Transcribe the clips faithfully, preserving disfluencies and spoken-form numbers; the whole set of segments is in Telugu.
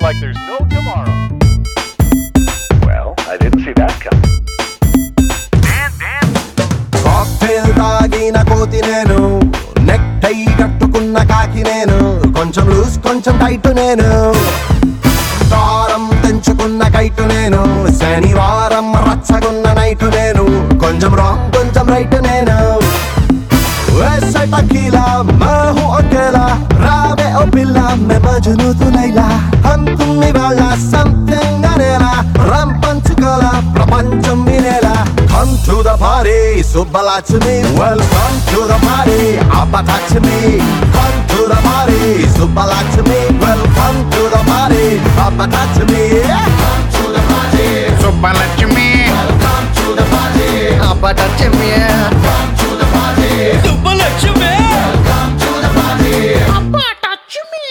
like there's no tomorrow. Well, I didn't see that coming. Dan, Dan. Cocktail తాగిన కోతి నేను, నెక్ టై కట్టుకున్న కాకి నేను, కొంచెం లూజ్ కొంచెం టైట్ నేను, దారం తెంచుకున్న కైటు నేను, శనివారం రచ్చగున్న నైటు నేను, కొంచెం రాంగ్ కొంచెం రైట్ నేను. वैसे टकीला मैं हूँ अकेला, रावे ओ पिल्ला मैं मजनू तू लैला, हम तुम इवाला something అనేలా, రం పంచుకోలా ప్రపంచం వినేలా. Come to the party, Subbalaxmi, welcome to the party, Abataxmi. Come to the party, Subbalaxmi, welcome to the party, Abataxmi. Come to the party, Subbalaxmi, welcome to the party, Abataxmi. come to the party, Subbalaxmi, welcome to the party. Abataxmi.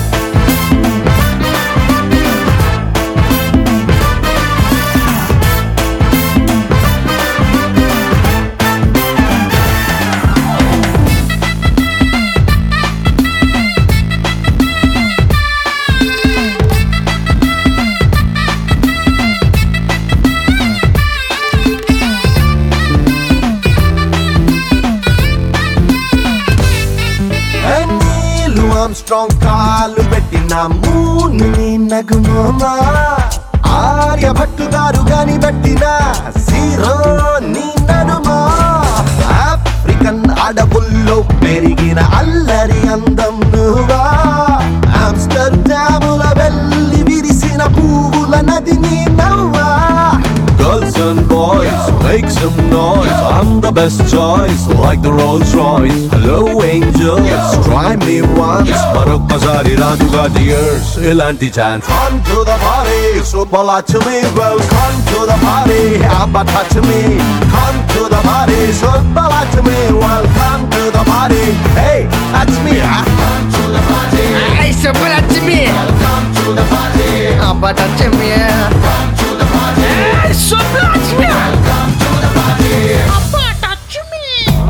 నీళ్ళు ఆమ్స్ట్రాంగ్ కాలు పెట్టిన మూన్ నగుమోమా, ఆర్యభట్టు గారు గాని పెట్టిన సీరో నీ నడుమా, ఆఫ్రికన్ అడవుల్లో పెరిగిన అల్లరి అందం నువ్వా, ఆమ్స్టర్డాముల వెళ్ళి విరిసిన పువ్వుల నది నీ నవ్వా. Girls and boys, make some noise, I'm the best choice, like the Rolls Royce. Hello angels, try me once, మరొక్కసారి రాదుగా dears ఇలాంటి chance. Come to the party, Subbalaxmi, welcome to the party, Abataxmi. Come to the party, Subbalaxmi, welcome to the party. Hey, that's me, huh? Come to the party, Hey, Subbalaxmi, welcome to the party, Abataxmi. come to the party, Hey, Subbalaxmi, welcome to the party. Abataxmi.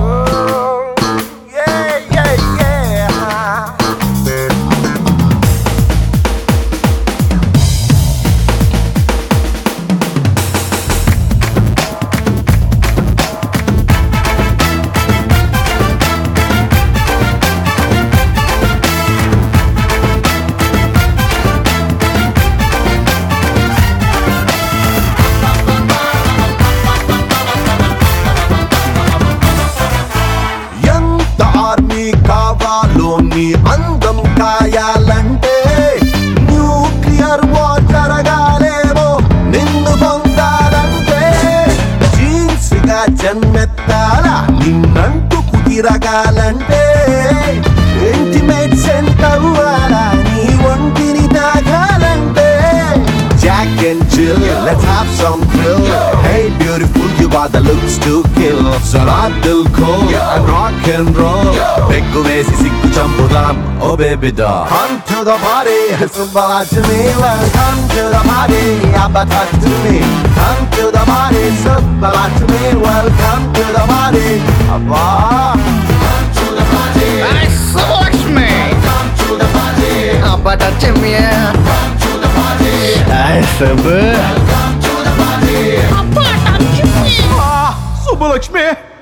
Yeah, yeah, yeah. ఎంత ఆర్మీ కావాలో నీ అందం కాయాలంటే, న్యూక్లియర్ వార్ జరగాలేమో నిన్ను పొందాలంటే, జీన్స్ గా జన్మెత్తాల నిన్నంటూ కుదిరగాలంటే, ఇంటిమేట్స్ ఎంత అవ్వాలా నీ ఒంటిని తాగాలంటే. Jack and Jill, let's have some thrill. Hey beautiful, you got the looks to kill. Sarat dil ko and rock and roll. Peggu vesi sikku champudam, oh baby doll. Come to the party, Subbalaxmi, welcome to the party, Abataxmi. Come to the party, Subbalaxmi, welcome to the party, Abba. Come to the party, Hey, Subbalaxmi, come to the party, Abataxmi. come to the party, Hey, Subbu, come to the party. Abataxmi. Subbalaxmi.